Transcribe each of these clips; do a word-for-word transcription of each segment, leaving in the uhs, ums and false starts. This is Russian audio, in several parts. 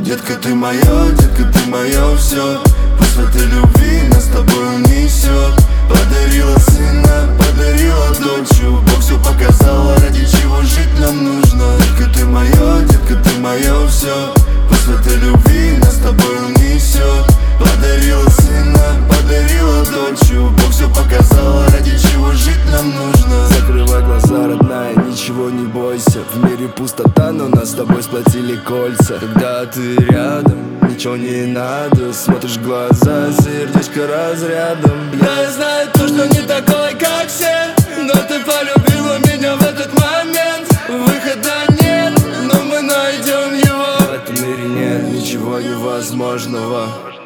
Детка, ты моё, детка, ты моё всё. Пусть в этой любви нас с тобой унесет. Подарила сына, подарила дочь. Бог все показал, ради чего жить нам нужно. Детка, ты моё, детка, ты моё всё. Пусть в этой любви нас с тобой унесет. Подарила сына, подарила дочь. Бог все показал, ради чего жить нам нужно. Закрывай глаза, родная, ничего не бойся. В мире пустота, но нас с тобой сплотили кольца. Когда ты рядом, ничего не надо. Смотришь в глаза, сердечко разрядом. Я знаю то, что не такой, как все, но ты полюбила меня в этот момент. Выхода нет, но мы найдем его. В этом мире нет ничего невозможного.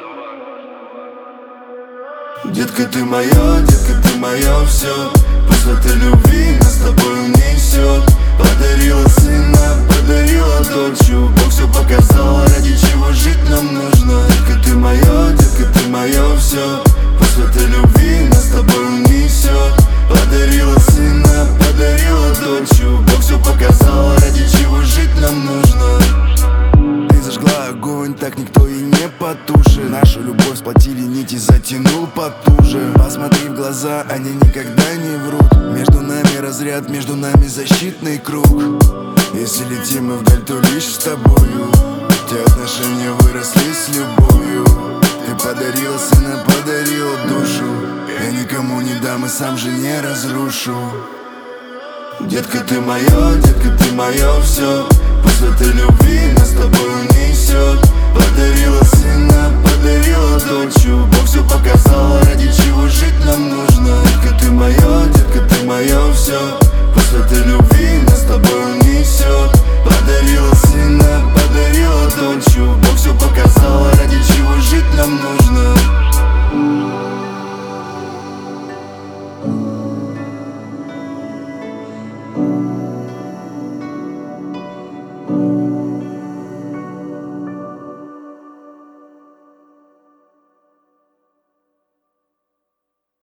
Детка, ты моё, детка, ты моё всё. Пусть в этой любви нас с тобой унесет. Подарила сына, подарила дочь. Бог все показал, ради чего жить нам нужно. Детка, ты моё, детка, ты моё всё. Пусть в этой любви нас с тобой унесет. Подарила сына, подарила дочь. Бог все показал, ради чего жить нам нужно. Ты зажгла огонь, так никто и не потушит. Нашу любовь сплотили нити, затянул потуже. Посмотри в глаза, они никогда не врут. Между нами разряд, между нами защитный круг. Если летим мы вдаль, то лишь с тобою. Те отношения выросли с любовью. Ты подарила сына, подарила душу. Я никому не дам и сам же не разрушу. Детка, ты моё, детка, ты моё всё. Пусть в этой любви нас с тобой унесет. Подарила сына, подарила дочь. Бог все показал.